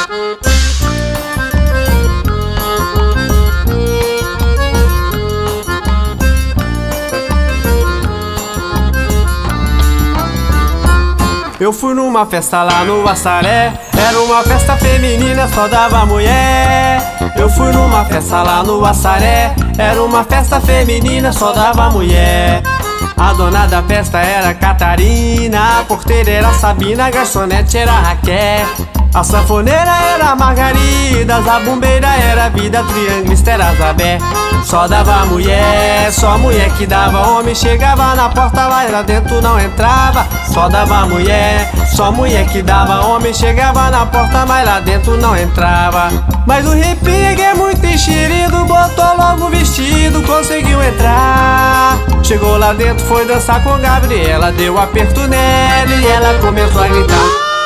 Eu fui numa festa lá no Assaré, era uma festa feminina, só dava mulher. Eu fui numa festa lá no Assaré, era uma festa feminina, só dava mulher. A dona da festa era Catarina, a porteira era Sabina, a garçonete era Raquel. A sanfoneira era Margarida, a zabumbeira era Vida, trianglista era Zabé. Só dava mulher, só mulher que dava. Homem chegava na porta, lá dentro não entrava. Só dava mulher, só mulher que dava. Homem chegava na porta, mas lá dentro não entrava. Mas o Ripig é muito enxerido, botou logo o vestido, conseguiu entrar. Chegou lá dentro, foi dançar com Gabriela, deu aperto nela e ela começou a gritar: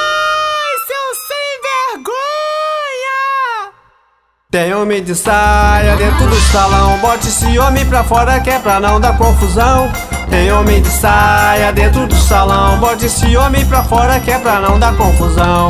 tem homem de saia dentro do salão, bote esse homem pra fora que é pra não dar confusão. Tem homem de saia dentro do salão, bote esse homem pra fora que é pra não dar confusão.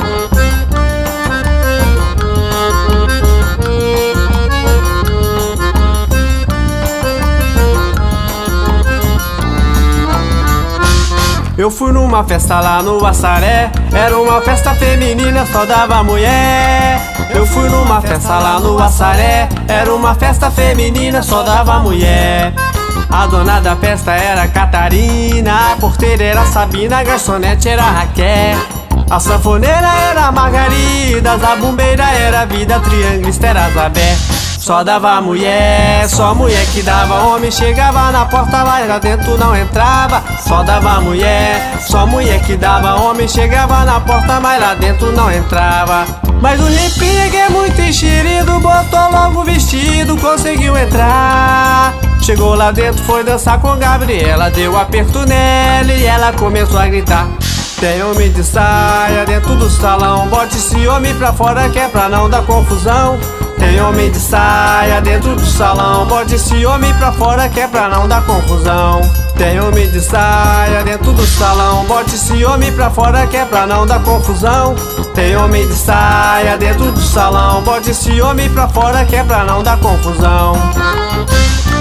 Eu fui numa festa lá no Assaré, era uma festa feminina, só dava mulher. Eu fui numa festa lá no Assaré, era uma festa feminina, só dava mulher. A dona da festa era Catarina, a porteira era Sabina, a garçonete era Raquel. A sanfoneira era Margarida, a zabumbeira era Vida, trianglista era Zabé. Só dava mulher, só mulher que dava. Homem chegava na porta, lá dentro não entrava. Só dava mulher, só mulher que dava. Homem chegava na porta, mas lá dentro não entrava. Mas o Ripig é muito enxerido, botou logo o vestido, conseguiu entrar. Chegou lá dentro, foi dançar com Gabriela, deu aperto nela e ela começou a gritar: tem homem de saia dentro do salão, bote esse homem pra fora que é pra não dar confusão. Tem homem de saia dentro do salão, bote esse homem pra fora que é pra não dar confusão. Tem homem de saia dentro do salão, bote esse homem pra fora que é pra não dar confusão. Tem homem de saia dentro do salão, bote esse homem pra fora que é pra não dar confusão.